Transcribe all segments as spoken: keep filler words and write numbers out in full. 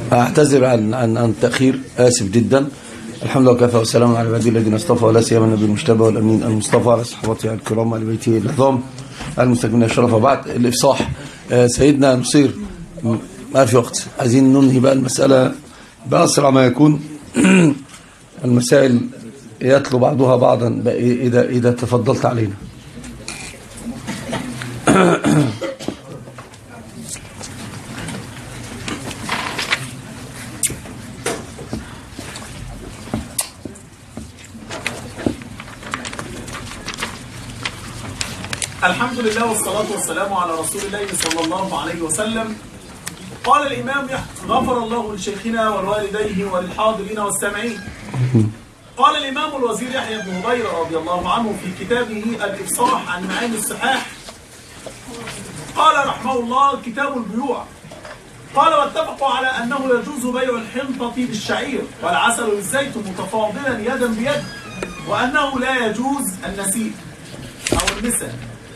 أعتذر عن عن عن التأخير، آسف جدا. الحمد لله وكفى وسلام على عباده الذين اصطفى، ولا سيما النبي المجتبى والأمين المصطفى على صحبته الكرام وعلى بيته العظام المستكملين الشرف. وبعد الإفصاح سيدنا نصير، ما في وقت، عايزين ننهي بقى المسألة بأسرع ما يكون. المسائل يتلو بعضها بعضا إذا إذا تفضلت علينا. الحمد لله والصلاة والسلام على رسول الله صلى الله عليه وسلم. قال الإمام غفر الله لشيخنا ولوالديه وللحاضرين والسامعين. قال الإمام الوزير يحيى بن هبيرة رضي الله عنه في كتابه الإفصاح عن معاني الصحاح، قال رحمه الله: كتاب البيوع. قال: واتفقوا على أنه يجوز بيع الحنطة بالشعير والعسل والزيت متفاضلا يدا بيد، وأنه لا يجوز النسيء أو النساء.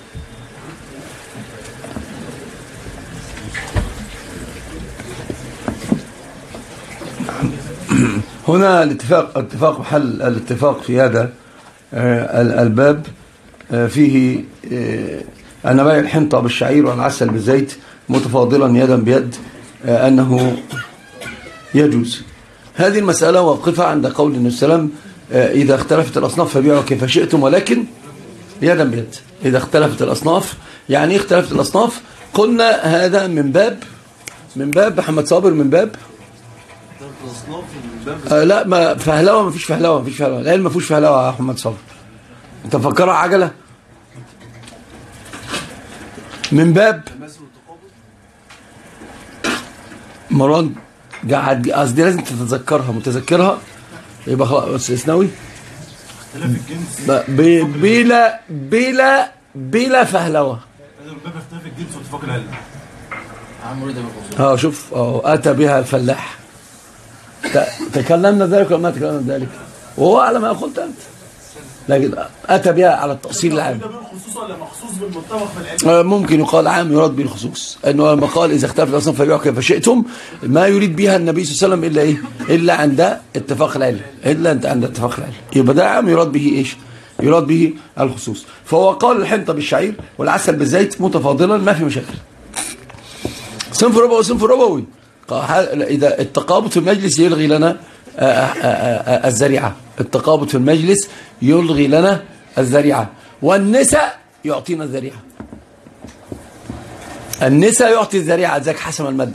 هنا الاتفاق اتفاق محل الاتفاق في هذا الباب فيه أن بيع الحنطة بالشعير والعسل بالزيت متفاضلا يدا بيد أنه يجوز. هذه المسألة واقفة عند قول النبي صلى الله عليه وسلم: إذا اختلفت الأصناف فبيعوا كيف شئتم ولكن يدا بيد. إذا اختلفت الأصناف، يعني اختلفت الأصناف، قلنا هذا من باب من باب محمد صابر من باب آه لا، ما فهلوه، ما فيش فهلوه ما فيش فهلوه العلم ما فيش فهلوه يا محمد صابر. انت مفكرها عجله؟ من باب مران قاعد، قصدي لازم تتذكرها، متذكرها يبقى خلاص. اسنوي بلا بلا بلا فهلوه. اه شوف، اه اتى بها الفلاح. تكلمنا ذلك ولا ما تكلمنا ذلك؟ وهو على ما قلت انت، لكن اتى بها على التأصيل العام. ممكن يقال عام يراد به الخصوص، انه لما قال اذا اختلف الاصناف فبيعوا كيف شئتم، ما يريد بها النبي صلى الله عليه وسلم الا ايه؟ الا عند اتفاق العلم، الا انت عند اتفاق العلم، يبقى ده عام يراد به ايش؟ يراد به الخصوص. فهو قال الحنطه بالشعير والعسل بالزيت متفاضلا، ما في مشاكل. صنف ربوي وصنف ربوي. إذا التقابض في المجلس يلغي لنا الذريعة، التقابض في المجلس يلغي لنا الذريعة، والنساء يعطينا الذريعة. النساء يعطي الذريعة، ذاك حسم المادة.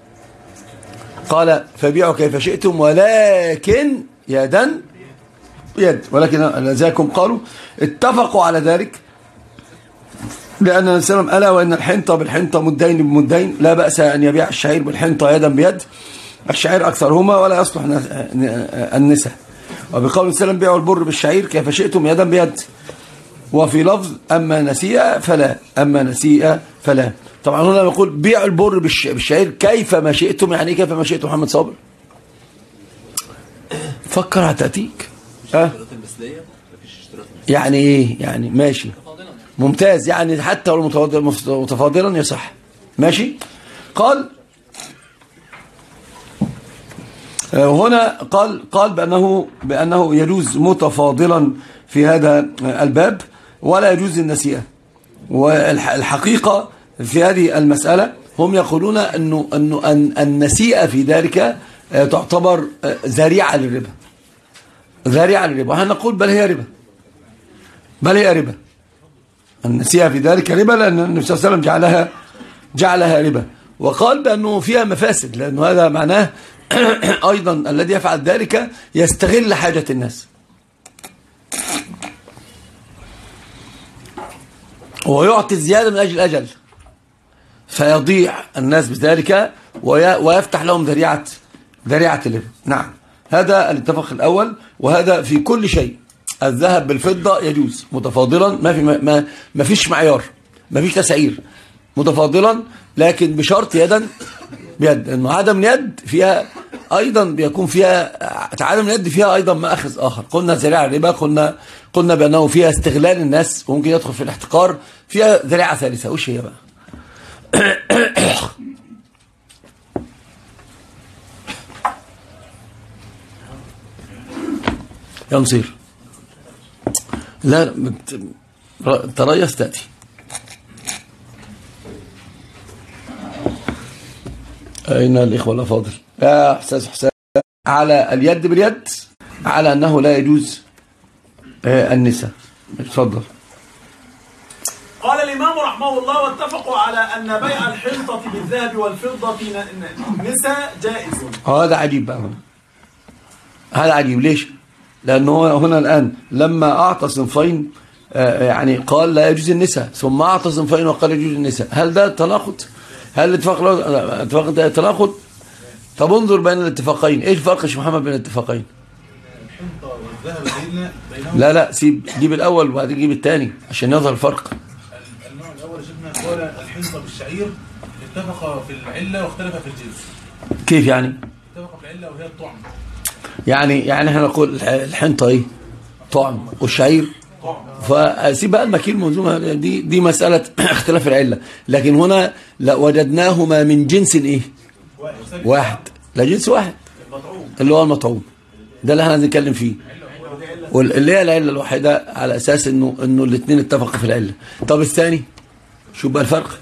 قال: فبيعوا كيف شئتم ولكن يدا يد. ولكن ذاكم قالوا اتفقوا على ذلك، لأن النبي صلى الله عليه وسلم ألا وإن الحنطة بالحنطة مدين بمدين، لا بأس أن يبيع الشعير بالحنطة يدا بيد، الشعير أكثرهما ولا يصلح النساء. وبقول النبي صلى الله عليه وسلم: بيعوا البر بالشعير كيف شئتم يدا بيد. وفي لفظ: أما نسيء فلا، أما نسيء فلا. طبعا هنا نقول بيعوا البر بالشعير كيف ما شئتم، يعني كيف ما شئتم محمد صابر؟ فكر هتأتيك. أه؟ يعني إيه؟ يعني ماشي ممتاز، يعني حتى لو متفاضلا يصح، ماشي. قال هنا قال قال بأنه بأنه يجوز متفاضلا في هذا الباب ولا يجوز النسيئة. والحقيقة في هذه المسألة هم يقولون أنه أنه أن النسيئة في ذلك تعتبر ذريعة للربا، ذريعة للربا. وهنا نقول بل هي ربا، بل هي ربا. النسيئة في ذلك ربا، لأن النبي صلى الله عليه وسلم جعلها جعلها ربا. وقال بأنه فيها مفاسد، لأنه هذا معناه أيضا الذي يفعل ذلك يستغل حاجة الناس، ويعطي الزيادة من أجل الأجل، فيضيع الناس بذلك ويفتح لهم ذريعة ذريعة الربا. نعم، هذا الاتفاق الأول، وهذا في كل شيء. الذهب بالفضة يجوز متفاضلا، ما في ما ما فيش معيار، ما فيش تسعير، متفاضلا، لكن بشرط يدا بيد. انه عدم اليد فيها ايضا بيكون فيها عدم اليد فيها ايضا ماخذ اخر. قلنا ذريعه الربا، قلنا قلنا بانه فيها استغلال الناس وممكن يدخل في الاحتقار. فيها ذريعه ثالثه، وش هي بقى؟ يا نصير. لا تريث تأتي. أين الإخوة الأفاضل؟ يا أستاذ حسين، على اليد باليد على أنه لا يجوز النساء. اتفضل. قال الإمام رحمه الله: واتفقوا على أن بيع الحنطة بالذهب والفضة نساء جائز. هذا عجيب بقى هنا. هذا عجيب ليش؟ لأنه هنا الآن لما أعطى صنفين يعني قال لا يجوز النساء، ثم أعطى صنفين وقال يجوز النساء. هل ده تناقض؟ هل الاتفاق اتفاق تناقض؟ طب انظر بين الاتفاقين، ايش الفرق يا شيخ محمد بين الاتفاقين؟ الحنطة والذهب بيننا بينهم. لا لا سيب، جيب الأول وبعدين جيب الثاني عشان يظهر الفرق. النوع الأول شفنا قال الحنطة بالشعير اتفق في العلة واختلف في الجنس. كيف يعني؟ اتفق في العلة وهي الطعم. يعني يعني احنا نقول الحنطة ايه؟ طعم، والشعير فسيب بقى المكيل منظومة دي دي مسألة اختلاف العلة، لكن هنا وجدناهما من جنس ايه؟ واحد، لا جنس واحد اللي هو المطعوم، ده اللي احنا هنتكلم فيه، واللي هي العلة الوحيدة على اساس انه انه الاثنين اتفقوا في العلة. طب الثاني شوف بقى الفرق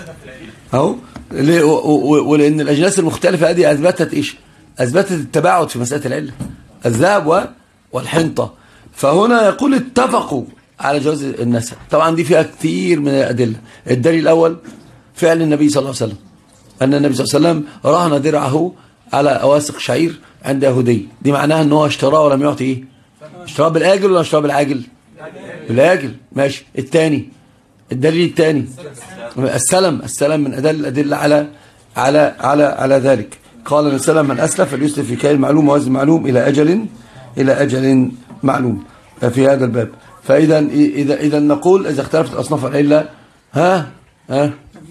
اهو، ولان الاجناس المختلفة هذه اثبتت ايش؟ اثبتت التباعد في مسألة العلة، الذهب والحنطة. فهنا يقول اتفقوا على جواز النساء. طبعا دي فيها كثير من الأدلة. الدليل الأول فعل النبي صلى الله عليه وسلم، أن النبي صلى الله عليه وسلم رهن درعه على أواسق شعير عند يهودي، دي معناها أنه هو اشتراه ولم يعطي إيه؟ اشتراه بالآجل ولا اشتراه بالعاجل؟ بالآجل. ماشي. الثاني، الدليل الثاني السلم، السلم من أدل الأدلة على على على على ذلك. قال النبي صلى الله عليه وسلم: من أسلف فليسلف في كيل معلوم ووزن معلوم إلى أجل إلى أجل معلوم في هذا الباب. فإذا إذا إذا نقول إذا اختلفت أصناف العلة ها ها,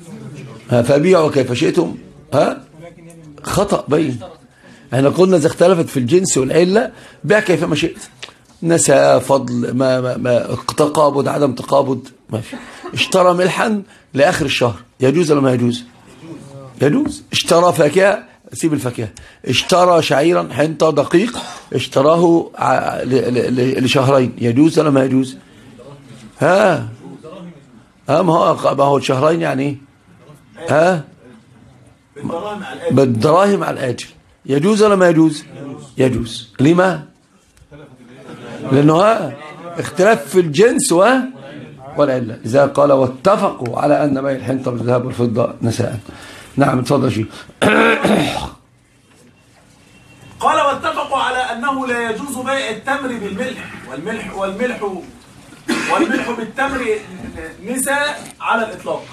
ها فبيعوا كيف شئتم، ها خطأ بين. احنا قلنا إذا اختلفت في الجنس والعلة بيع كيف ما شئت، نسى فضل ما, ما, ما تقابض عدم تقابض ماشي. اشترى ملحا لآخر الشهر يجوز ولا ما يجوز؟ يجوز. اشترى فاكهة، سيب الفاكهة. اشترى شعيرا حنطة دقيق اشتراه لشهرين يجوز ولا ما يجوز؟ ها ها ما هو ما هو الشهرين يعني ها بالدراهم على الآجل يجوز ولا ما يجوز؟ يجوز. لما؟ لأنه ها اختلاف في الجنس والعلة. إذا قال واتفقوا على أن بيع الحنطة بالذهب والفضة نساء. نعم اتفضل شيء. قال واتفقوا على أنه لا يجوز بيع التمر بالملح والملح والملح والملح بالتمر نساء على الإطلاق.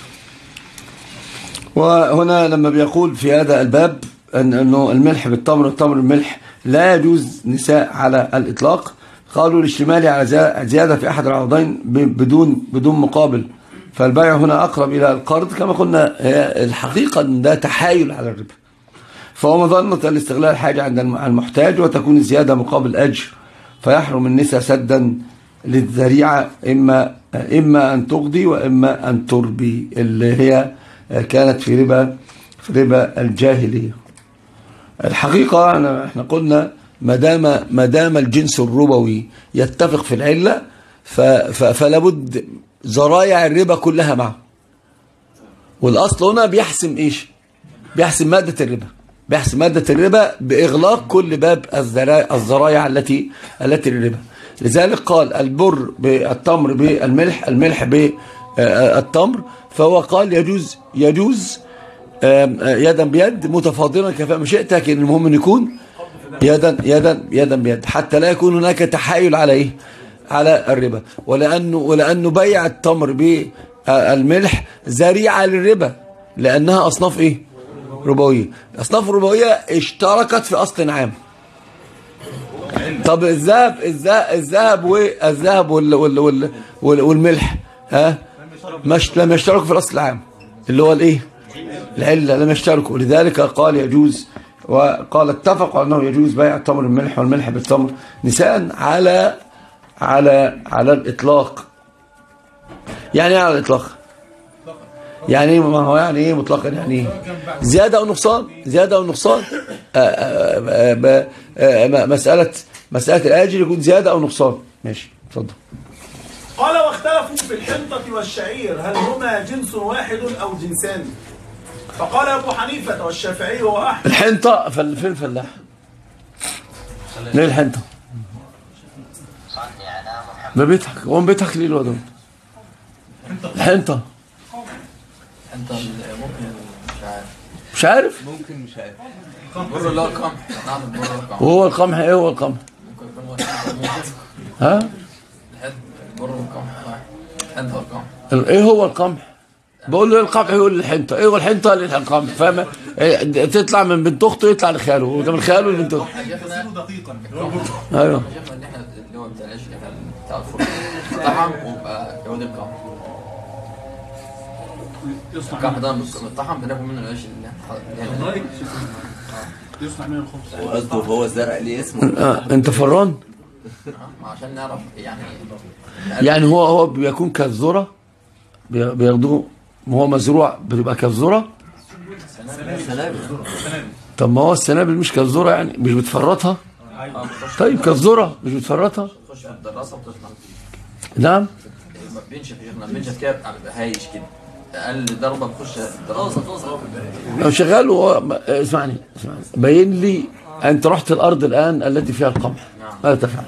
وهنا لما بيقول في هذا الباب أن أنه الملح بالتمر والتمر بالملح لا يجوز نساء على الإطلاق، قالوا الاشتمال على زيادة في أحد العرضين بدون بدون مقابل، فالبيع هنا أقرب إلى القرض كما قلنا. الحقيقة أن ده تحايل على الربا، فهو مظنة الاستغلال الحاجة عند المحتاج، وتكون الزيادة مقابل أجر، فيحرم النساء سدا للذريعة، إما إما أن تقضي وإما أن تربي، اللي هي كانت في ربا في ربا الجاهلية. الحقيقة احنا قلنا ما دام ما دام الجنس الربوي يتفق في العلة فلا بد ذرايع الربا كلها معه. والأصل هنا بيحسم إيش؟ بيحسم مادة الربا، بيحسم مادة الربا بإغلاق كل باب الذرايع التي التي للربا. لذلك قال البر بالتمر بالملح، الملح بالتمر، فهو قال يجوز يجوز يدا بيد متفاضلا كفاء شئت، لكن المهم ان يكون يدا يدا يدا بيد حتى لا يكون هناك تحايل على ايه؟ على الربا. ولانه ولانه بيع التمر بالملح ذريعه للربا، لانها اصناف ايه؟ ربويه. اصناف ربويه اشتركت في اصل عام. طب الذهب الذهب والذهب والملح ها مش لم يشتركوا في الاصل العام اللي هو الايه؟ العله، لم يشتركوا. لذلك قال يجوز، وقال اتفقوا انه يجوز بيع التمر بالملح والملح بالتمر نساء على على على الاطلاق. يعني ايه على الاطلاق؟ يعني ما هو يعني ايه مطلقا؟ يعني ايه زياده او نقصان؟ زياده او نقصان. مساله مسألة الآجل يكون زيادة أو نقصان. ماشي اتفضل. قال واختلفوا في الحنطة والشعير هل هما جنس واحد أو جنسان؟ فقال أبو حنيفة والشافعي وأحمد. الحنطة فين الفلاح؟ ليه الحنطة؟ ما بيضحك هو بيضحك ليه الواد؟ الحنطة انت ممكن مش عارف مش عارف؟ ممكن مش عارف بره لا قمح نعمل بره القمح. وهو القمح ايه هو القمح؟ ممكن يكون واحد ها؟ الحد بره القمح واحد انت القمح. ايه هو القمح؟ بقول له ايه القمح يقول لي الحنطة. ايه هو الحنطة؟ اللي القمح فاهم؟ إيه تطلع من بنت اخته يطلع لخاله وده من خاله لبنت اخته. دقيقا ايوه شفنا ان احنا اللي هو بتاع العيش بتاع الفرن طعم ويبقى يعود القمح. القمح ده متطحن بناكل منه العيش اللي يصنع منه الخبز. وقصده هو الزرع ليه اسمه. آه. انت فران؟ عشان نعرف يعني يعني هو هو بيكون كالذرة بياخدوه وهو مزروع بتبقى كالذرة. طب ما هو السنابل مش كالذرة يعني مش بتفرطها. طيب كالذرة مش بتفرطها. تخش في الدراسه وتطلع. نعم بينشف يا بينشف كده هايش كده اقل ضربه بخش الدراسه توصل. لو شغال وهو اسمعني اسمعني بين لي انت رحت الارض الان التي فيها القمح ماذا تفعل؟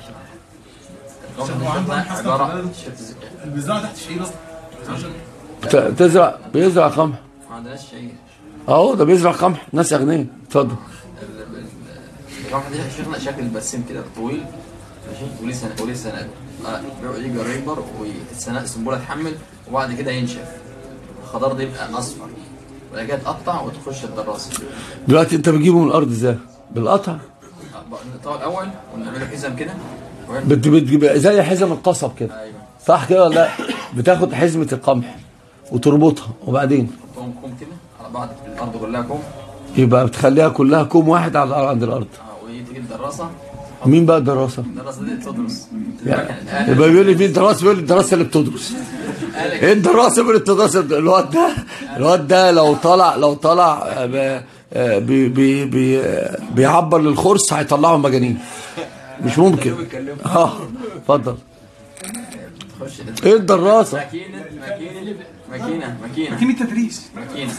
البزراعه تحت الشعير اصلا. تزرع بيزرع قمح. ما عندناش شيء اهو ده بيزرع قمح ناس اغنياء. اتفضل. القمح ده شيخنا شكل البسيم كده طويل ماشي وليه سنه وليه سنه بيقعد يجي يكبر والسنه السنبوله تحمل وبعد كده ينشف الخضار ده يبقى اصفر وبعد كده تقطع وتخش الدراسه. دلوقتي انت بتجيبه من الارض ازاي؟ بالقطع؟ نقطعه الاول ونعمله حزم كده بتجيب زي حزم القصب كده. ايوه صح كده ولا لا؟ بتاخد حزمه القمح وتربطها وبعدين تحطهم كوم كده على بعض الارض كلها كوم. يبقى بتخليها كلها كوم واحد على عند الارض. اه وتيجي الدراسه. مين بقى الدراسه؟ الدراسه دي تدرس يعني يبقى بيقول لي مين الدراسه؟ بيقول لي الدراسه اللي بتدرس. ايه الدراسه؟ بيقول الدراسه الواد ده الواد ده لو طلع لو طلع بي بي بي بيعبر للخرس هيطلعوا مجانين مش ممكن. اه اتفضل. ايه الدراسه؟ ماكينه ماكينه ماكينه ماكينه ماكينه تدريس. ماكينه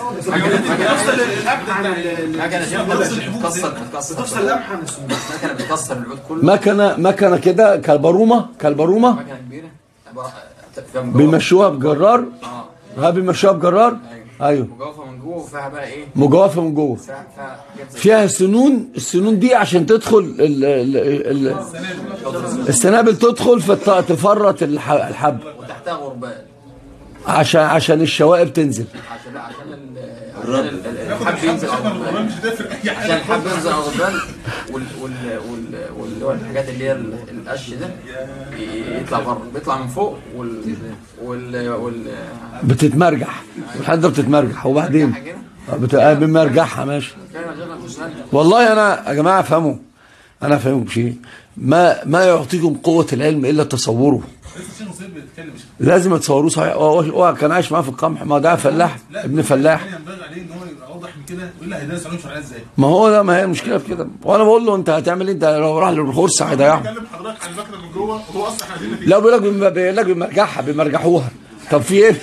ماكينه بتكسر بتكسر ماكينه بتكسر العود كله. مكنه مكنه كده كالبرومه كالبرومه ماكينه كبيره بيمشوها بجرار. اه ها بيمشوها بجرار. ايوه مجوفه من جوه وفيها بقى ايه مجوفه من جوه فيها فيها سنون. السنون دي عشان تدخل ال ال ال السنابل تدخل فتفرط الحب وتحتها غربال عشان عشان الشوائب تنزل. عشان عشان عشان الحب ينزل على الغربال عشان الحب ينزل على الغربال وال وال وال والحاجات اللي هي القش ده يطلع بره بيطلع من فوق وال وال وال بتتمرجح الحد بتتمرجح وبعدين بنمرجحها. ماشي والله انا يا جماعه افهموا انا افهمكم شيء ما ما يعطيكم قوه العلم الا تصوره. لازم تصوروه صحيح. هو كان عايش معاه في القمح ما ده فلاح ابن فلاح. ينبغي عليه ان هو اوضح من كده والا هيدرس علوم شرعيه ازاي؟ ما هو ده ما هي المشكله في كده. وانا بقول له انت هتعمل ايه؟ انت لو راح للخرس هيضيعه. بتكلم حضرتك عن المكنه من جوه هو اصلا احنا عايزين لا بيقول لك بيقول لك بيمرجحها بيمرجحوها. طب في ايه؟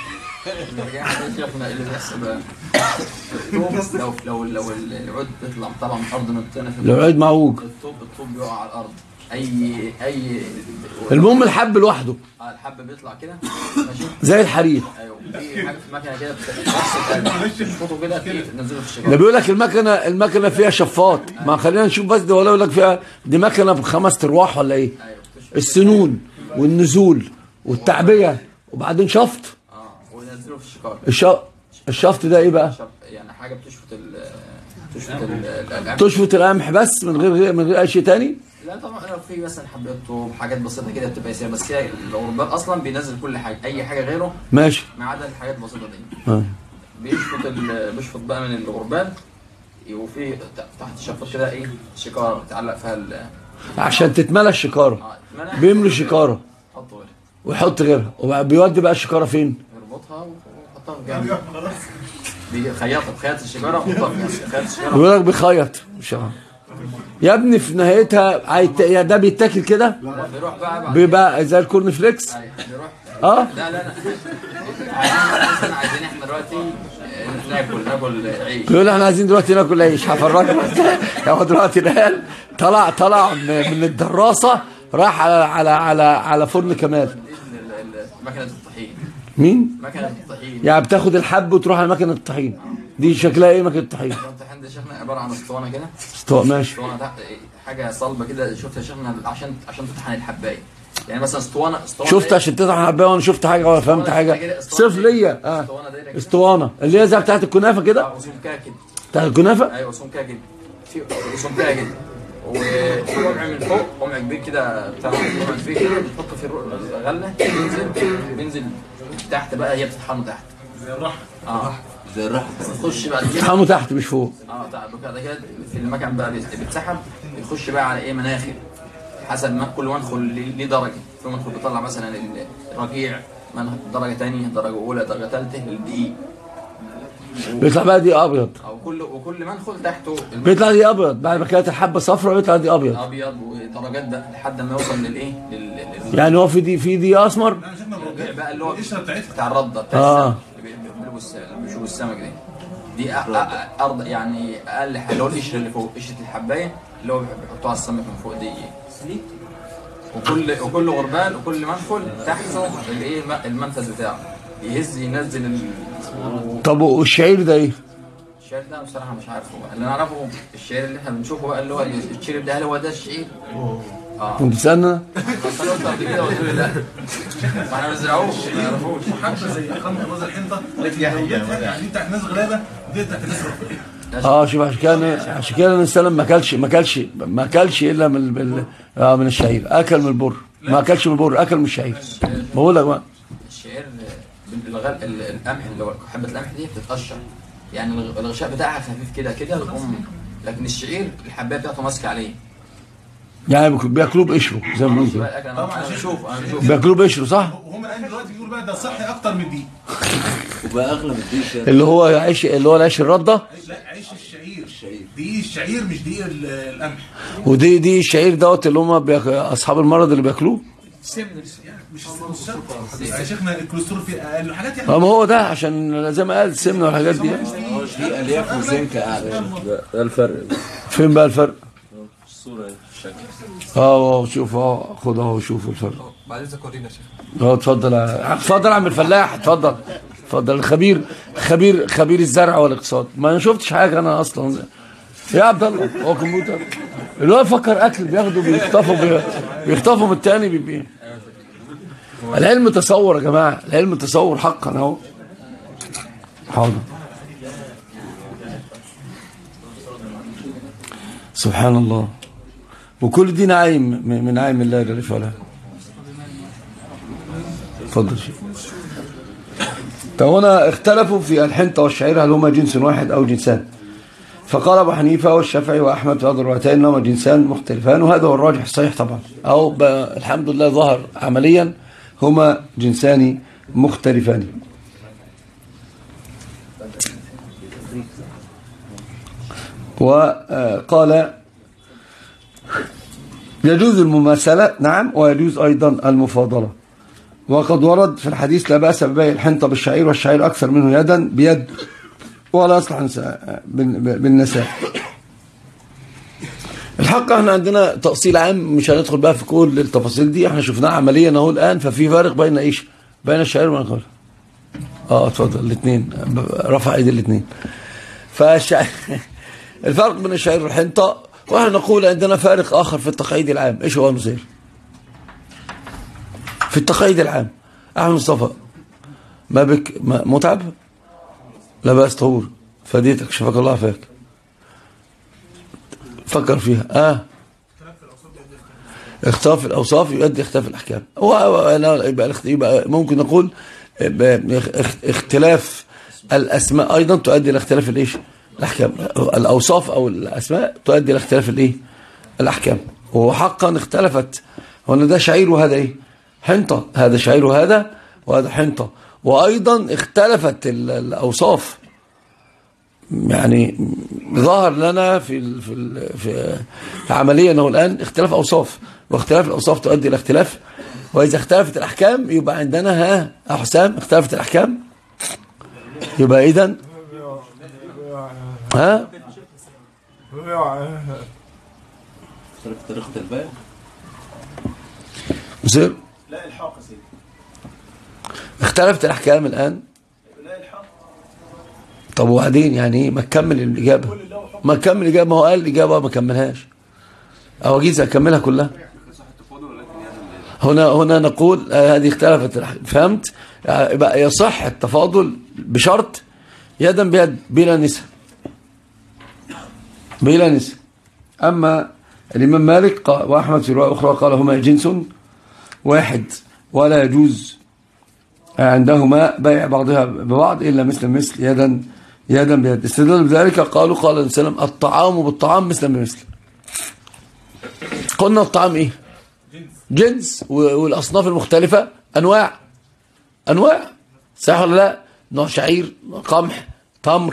لو لو لو العود بيطلع طبعا من الارض نطينا في لو العود معوج الطوب الطوب بيقع على الارض اي اي المهم الحب لوحده. اه الحب بيطلع كده ماشي زي الحرير. ايوه في حاجه في مكنه كده بتحطه كده تنزله في الشجره. ده بيقول لك المكنه المكنه فيها شفاط. ما خلينا نشوف بس ده ولا يقول لك فيها دي مكنه بخمس ارواح ولا ايه؟ السنون والنزول والتعبيه وبعدين شفط. اه وننزله في الشجره. الشفط الشفط ده ايه بقى؟ يعني حاجه بتشفط ال تشفط القمح. تشفط القمح بس من غير من غير اي شيء تاني؟ لا طبعا لو في مثلا حبات طوب حاجات بسيطه كده بتبقى يسيره بس كده الغربال اصلا بينزل كل حاجه اي حاجه غيره ماشي ما عدا الحاجات البسيطه دي. اه بيشفط بيشفط بقى من الغربال وفي تحت الشفاط كده ايه شكاره بتعلق فيها ال عشان تتملى الشكاره. بيملوا الشكاره يحط غيرها ويحط غيرها وبيودي بقى الشكاره فين؟ يربطها ويحطها في جنب. بيخيطها بخيط الشجره ويحطها في خيط الشجره. بيقول لك بيخيط مش عارف. يا ابني في نهايتها عيت... يا ده بيتاكل كده بيروح بقى بعد بيبقى زي الكورن فليكس. بيروح اه لا لا لا عايزين مثلا عايزين احنا دلوقتي ناكل ناكل عيش. بيقول احنا عايزين دلوقتي ناكل عيش. هفرجك هو دلوقتي العيال طلع طلع من الدراسه راح على على على على فرن كمال. مكنه الطحين. مين؟ مكنه الطحين. يعني بتاخد الحب وتروح على مكنه الطحين. دي شكلها ايه مكنه الطحين؟ الطحين ده شيخنا عباره عن اسطوانه كده. اسطوانه ماشي. اسطوانه تحت حاجه صلبه كده شفتها شيخنا عشان عشان تطحن الحبايه. يعني مثلا اسطوانه اسطوانه شفت عشان تطحن حبايه وانا شفت حاجه ولا فهمت حاجه. صرف ليا اه اسطوانه اللي هي زي بتاعت الكنافه كده. اه سمكها كده. بتاعت الكنافه؟ ايوه سمكها كده. في سمكها كده. وفي قمع من فوق قمع كبير كده بتاع قمع كبير كده بتحط في الغله بينزل بينزل تحت بقى هي بتطحنه تحت. زي الرحم. اه زي الرحم. تخش بعد كده تطحنه تحت مش فوق. اه بعد كده في المكان بقى بيتسحب بيخش بقى على ايه مناخر حسب ما كل مدخل ليه درجه. في مدخل بيطلع مثلا الرقيع درجه ثانيه درجه اولى درجه ثالثه للدقيق. بيطلع بقى دي ابيض. او كل وكل مدخل تحته بيطلع دي ابيض بعد ما كانت الحبه صفراء بيطلع دي ابيض. ابيض ودرجات بقى لحد ما يوصل للايه لل... لل... يعني هو في دي في دي اسمر. لا شفنا الرقيع بقى اللي هو القشره بتاعتها بتاع الرده بتاع آه. السمك اللي بيعملوا بيشوفوا السمك دي دي أ... أ... أرض يعني اقل حاجه اللي هو القشره اللي فوق قشره الحبايه اللي هو بيحطوها على السمك من فوق دي وكل وكل غربال وكل مدخل تحته الايه المنفذ بتاعه يهز ينزل ال... طب والشعير ده ايه؟ الشعير ده بصراحه مش عارفه بقى. اللي نعرفه الشعير اللي احنا بنشوفه بقى اللي هو الشعير ده هل هو ده الشعير؟ اه كنت بتسالنا؟ بس انا قلت قبل كده قلت له لا ما احنا ما بنزرعوش ما نعرفوش حبه زي خمر راس الحنطه لكن يعني دي بتاعت ناس غلابه ودي بتاعت ناس رفيعه. اه شوف عشان كده عشان كده النبي صلى الله عليه وسلم ما اكلش ما اكلش ما اكلش الا من بال... آه من الشعير. اكل من البر ما اكلش من البر اكل من الشعير. بقول لك بقى الشعير الغل القمح اللي هو حبه القمح دي بتتقشر يعني الغشاء بتاعها خفيف كده كده الام لكن الشعير الحبايه بتاعته ماسكه عليه يعني بياكلوه بقشره زي ما بنقول طبعا انا بشوف انا بشوف بياكلوه بقشره صح؟ وهم الان دلوقتي بيقولوا بقى ده صحي اكتر من دي. وبقى اغلى من دي اللي هو عيش اللي هو العيش الرده. لا عيش الشعير. دي الشعير مش دي القمح. ودي دي الشعير دوت اللي هم بيك... اصحاب المرض اللي بياكلوه. سمن يعني مش مش يا شيخنا الكوليسترول في اقل حاجات يعني. ما هو ده عشان زي ما قال السمنه والحاجات دي. دي الياف وزنك اعلى. ده الفرق. فين بقى الفرق؟ الصوره الشكل. اه شوف اه خد اهو شوف الفرق. بعد اذنك ورينا يا شيخ. اه اتفضل اتفضل اعمل فلاح اتفضل اتفضل الخبير خبير خبير الزرع والاقتصاد. ما انا شفتش حاجه انا اصلا يا عبد الله هو كمبيوتر اللي هو يفكر اكل بياخده بيخطفوا بيخطفوا من الثاني بيبيع. العلم تصور يا جماعه العلم تصور حقا اهو. حاضر. سبحان الله وكل دي نعيم من نعيم الله جل وعلا. اتفضل شيخ. فهنا اختلفوا في الحنطة والشعير هل هما جنس واحد أو جنسان. فقال أبو حنيفة والشافعي وأحمد في هذا الروايتين أنهما جنسان مختلفان وهذا هو الراجح الصحيح طبعا أو الحمد لله ظهر عمليا هما جنسان مختلفان. وقال يجوز المماثلة نعم ويجوز أيضا المفاضلة. وقد ورد في الحديث لا بأس ببيع الحنطة بالشعير والشعير أكثر منه يدا بيد ولا يصلح بالنساء. الحق احنا عندنا تأصيل عام مش هندخل بقى في كل التفاصيل دي احنا شفناها عمليا اهو الآن. ففي فارق بين ايش بين الشعير والنخل. اه اتفضل الاثنين رفع ايدي الاثنين. فالشعير الفرق بين الشعير والحنطة واحنا نقول عندنا فارق آخر في التقعيد العام. ايش هو المثير في التقعيد العام؟ أحمد مصطفى ما بك متعب لا بأس طهور فديتك شفاك الله عافاك. فكر فيها اه اختلاف الأوصاف يؤدي اختلاف الأحكام. يبقى ممكن نقول اختلاف الأسماء أيضا تؤدي إلى اختلاف الإيش الأحكام. الأوصاف أو الأسماء تؤدي إلى اختلاف الإيه الأحكام. وحقا اختلفت هنا ده شعير وهذا إيه حنطة. هذا شعير وهذا وهذا حنطة. وأيضا اختلفت الأوصاف يعني ظهر لنا في في في عمليا انه الان اختلاف اوصاف، واختلاف الاوصاف تؤدي الى اختلاف، واذا اختلفت الاحكام يبقى عندنا ها حسام اختلفت الاحكام، يبقى اذا ها طريقة البيع مصير لا الحاق يا سيدي. اختلفت الاحكام الان. لا الحاق. طب وبعدين يعني ايه؟ ما تكمل الاجابه، ما تكمل الاجابه، ما هو قال الاجابه ما كملهاش، او اجيز اكملها كلها. هنا هنا نقول آه هذه اختلفت الأحكام. فهمت؟ يبقى يصح التفاضل بشرط يدا بيد بلا نساء، بلا نساء. اما الامام مالك واحمد في روايه اخرى قال هما جنس واحد ولا يجوز عندهما بيع بعضها ببعض إلا مثل مثل يدا يدا بيد. استدلوا بذلك قالوا قال النبي صلى الله عليه وسلم الطعام بالطعام مثلا بمثل. قلنا الطعام ايه؟ جنس، والأصناف المختلفة أنواع أنواع صح ولا لا؟ نوع شعير، قمح، تمر،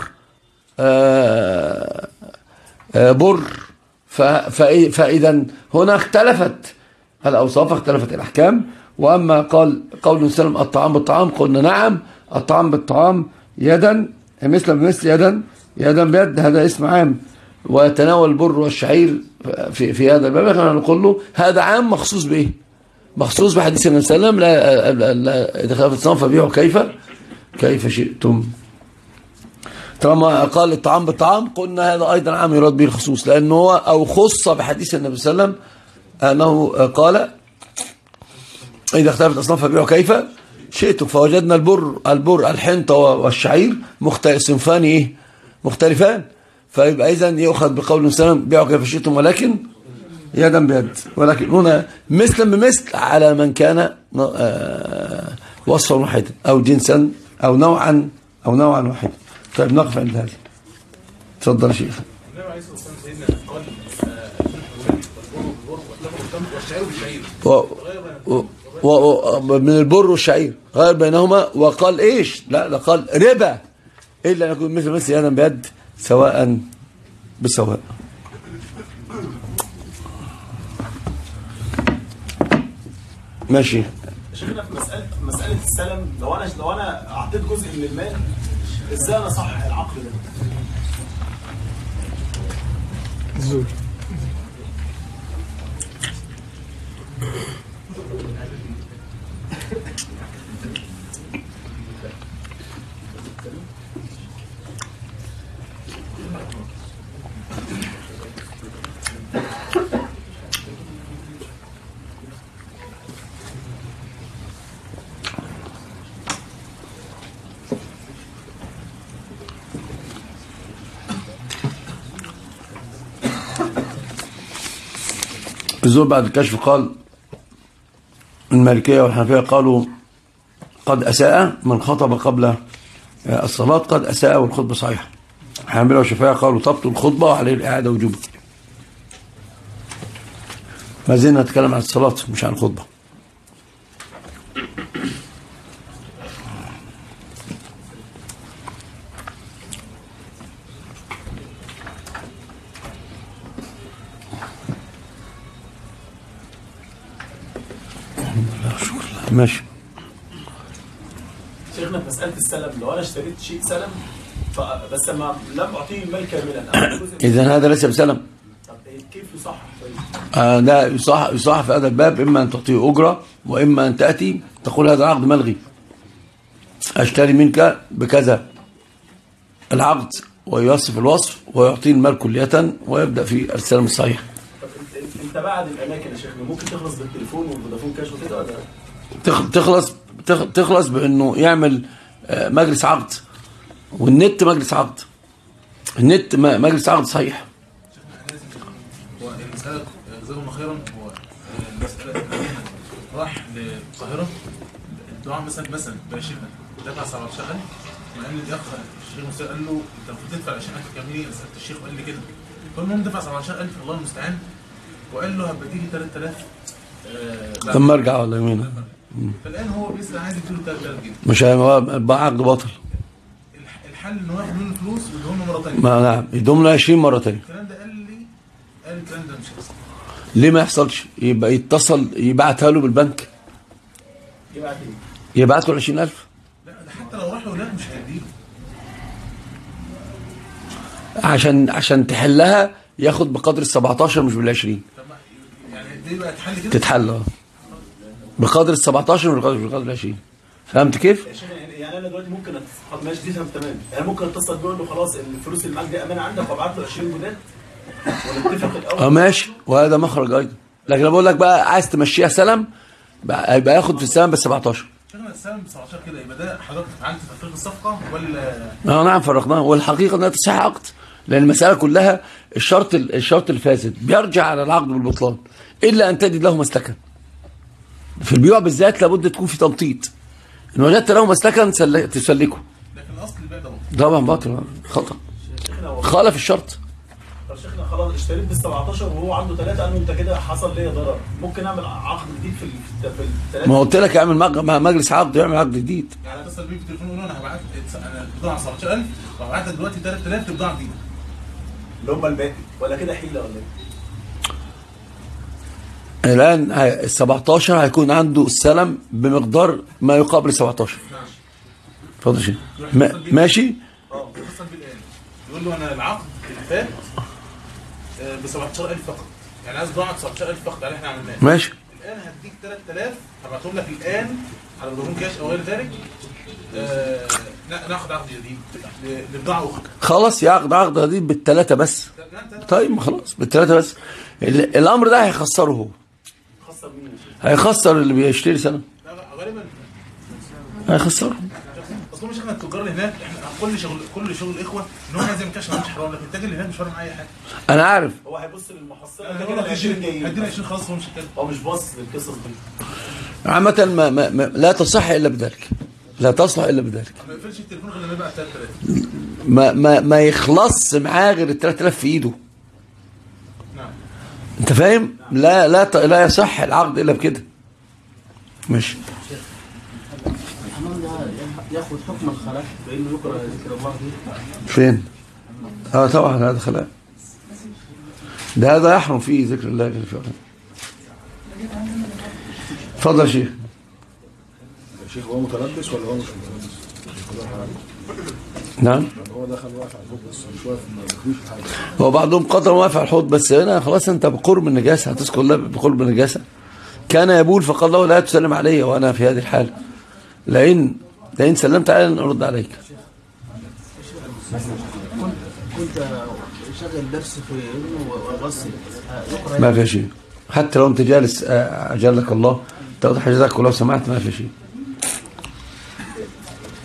آآ آآ بر. فإذا هنا اختلفت الأوصاف، اختلفت الأحكام. وأما قال قول وسلم الطعام بالطعام قلنا نعم، الطعام بالطعام يدا مثل بمثل يدا يدا بيد، هذا اسم عام ويتناول البر والشعير في في هذا الباب. احنا نقول له هذا عام مخصوص بايه؟ مخصوص بحديث النبي صلى الله عليه وسلم لا اذا خالفت الصنف فبيعوا كيف كيف شئتم. طالما قال الطعام بالطعام قلنا هذا ايضا عام يراد به الخصوص، لانه هو او خص بحديث النبي صلى الله عليه وسلم انه قال إذا اختلفت الأصناف فبيعوا كيف شئتم. فوجدنا البر البر الحنطة والشعير مختلف صنفان إيه؟ مختلفان. فيبقى إذن يؤخذ بقول السلام بيعوا كيف شئتم ولكن يدا بيد. ولكن هنا مثلا بمثل على من كان وصفا واحدا أو جنسا أو نوعا أو نوعا واحدا. طيب نقف عند هذا. تفضل يا شيخ. و... و... و... من البر والشعير غير بينهما، وقال ايش؟ لا ده قال ربا الا ان يكون مثل مثل يدا بيد سواء بسواء. ماشي. شيخنا في مساله مساله السلم، لو انا لو انا اعطيت جزء من المال ازاي انا اصحح العقد ده؟ زول الزول بعد الكشف قال المالكية والحنفية قالوا قد أساء من خطب قبل الصلاة، قد أساء والخطبة صحيحة. الحنابلة والشافعية قالوا تبطل الخطبة وعليه الإعادة وجوبا. ما زلنا نتكلم عن الصلاة مش عن الخطبة. ماشي. شيخنا في مسألة السلم، لو أنا اشتريت شيء سلم بس ما لم أعطيه المال كاملا، إذا هذا ليس بسلم. طب كيف يصحح؟ آه لا يصحح يصحح في هذا الباب، إما أن تعطيه أجرة وإما أن تأتي تقول هذا عقد ملغي، أشتري منك بكذا العقد ويوصف الوصف ويعطيه المال كلية ويبدأ في السلم الصحيح. طب أنت بعد الأماكن يا شيخنا ممكن تخلص بالتليفون والفودافون كاش وكده ولا؟ تخلص تخلص بانه يعمل مجلس عقد، والنت مجلس عقد، النت مجلس عقد صحيح. والمسألة جزاكم خيرا. هو المسألة راح للقاهرة الدعاء مثلا مثلا باشيخنا دفع سبعتاشر ألف، لأن الأخ الشيخ موسى قال له أنت المفروض تدفع عشان أنت كمية. سألت الشيخ وقال لي كده، فالمهم دفع سبعتاشر ألف الله المستعان، وقال له هبقى تيجي ثلاثة آلاف لما ارجع ولا يمين. فالآن هو بيسأل عايز يديله ثلاثة آلاف جنيه، مش هيبقى عقد باطل. الحل ان هو ياخد منه فلوس ويديهم له مره ثانيه. ما نعم يدوم له عشرين مره ثانيه. الكلام ده قال لي قال الكلام ده مش هيحصل. ليه ما يحصلش؟ يبقى يتصل يبعتها له بالبنك، يبعت ايه؟ يبعت له عشرين ألف. لا ده حتى لو راح هناك مش هيديله. عشان عشان تحلها ياخد بقدر ال سبعتاشر مش بال عشرين. طب يعني دي بقى تحل كده؟ تتحل اه بقدر ال سبعتاشر مش بقدر بقدر ال عشرين. فهمت كيف؟ يعني انا دلوقتي ممكن أتص... ماشي دي تمام تمام، يعني ممكن اتصل بيه اقول له خلاص الفلوس اللي معاك دي امانه عندك وابعت له عشرين جنيه ونتفق الاول. اه ماشي، وهذا مخرج ايضا. لكن انا بقول لك بقى عايز تمشيها سلم بقى يبقى ياخد في السلم بال سبعتاشر. شغل السلم ب سبعتاشر كده، يبقى ده حضرتك فعلت تفريغ الصفقه ولا؟ اه نعم فرقناها، والحقيقه انها تصح عقد، لان المساله كلها الشرط الشرط الفاسد بيرجع على العقد بالبطلان الا ان تجد له مسلكا. في البيوع بالذات لابد تكون في تمطيط، ان وجدت له مسلكا تسلكه. لكن الاصل البيع ده باطل. طبعا باطل، خطا، خالف الشرط. طب شيخنا خلاص اشتريت بال سبعتاشر وهو عنده ثلاثة، قال له انت كده حصل ليا ضرر، ممكن اعمل عقد جديد في في الثلاثه؟ ما قلت لك اعمل مع مجلس عقد يعمل عقد جديد. يعني اتصل بيه في التليفون يقول له انا هبعت انا البضاعه سبعتاشر ألف وهبعت لك دلوقتي ثلاثة آلاف بضاعه جديده. اللي هم الباقي ولا كده حيله ولا ايه؟ الان ال سبعتاشر هيكون عنده السلم بمقدار ما يقابل سبعتاشر. اتفضل شيخ. ماشي؟ اه اتصل بيه الان يقول له انا العقد اللي فات ب سبعتاشر ألف فقط، يعني عايز ضاعت سبعتاشر ألف فقط على اللي احنا عملناه. ماشي. الان هديك ثلاثة آلاف هبعتهم لك الان على فودافون كاش او غير ذلك، آه ناخد عقد جديد لبضاعه اخرى. خلاص يعقد عقد جديد بالثلاثه بس. طيب ما خلاص بالثلاثه بس. الامر ده هيخسره هو. خسر مين؟ هيخسر اللي بيشتري سنه. لا غالبا هيخسره. اصل مش احنا التجار اللي هناك، احنا كل شغل كل شغل الاخوه ان هو لازم كاش، مش حرام، لكن التاجر اللي هناك مش فارق معاه اي حاجه. انا عارف. هو هيبص للمحصله هدينا كده عشرين جايين، هدينا عشرين خلاص هو مش هيتكلم. هو مش باصص للقصص دي. عامة ما, ما, ما لا تصح الا بذلك، لا تصلح الا بذلك. ما يقفلش التليفون غير لما يبقى ثلاثة آلاف. ما ما ما يخلص معاه غير ال ثلاثة آلاف في ايده. نعم. انت فاهم؟ لا لا لا يصح العقد الا بكده. ماشي. الحمام ده ياخد حكم الخلاء بانه يقرا ذكر الله فيه. فين؟ اه طبعا هذا خلاء. ده هذا يحرم فيه ذكر الله جل وعلا. اتفضل يا شيخ. شيخ هو متلبس ولا هو مش متلبس؟ نعم. هو دخل واقف على الحوض بس مش واقف ما دخلوش في حاجه. هو بعضهم قدر واقف على الحوض، بس هنا خلاص انت بقرب النجاسه، هتذكر الله بقرب النجاسه. كان يبول فقال له لا تسلم علي وانا في هذه الحاله، لئن لئن سلمت علي لن ارد عليك. كنت شغل درس في انه وغسل ما في شيء، حتى لو انت جالس اجلك الله تاخذ حاجتك ولو سمعت ما في شيء.